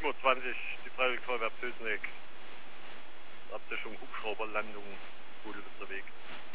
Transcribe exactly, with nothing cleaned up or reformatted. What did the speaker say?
Uhr zwanzig, die Freiwillige Feuerwehr Pösneck. Absicherung Hubschrauberlandung, gut ist der Weg.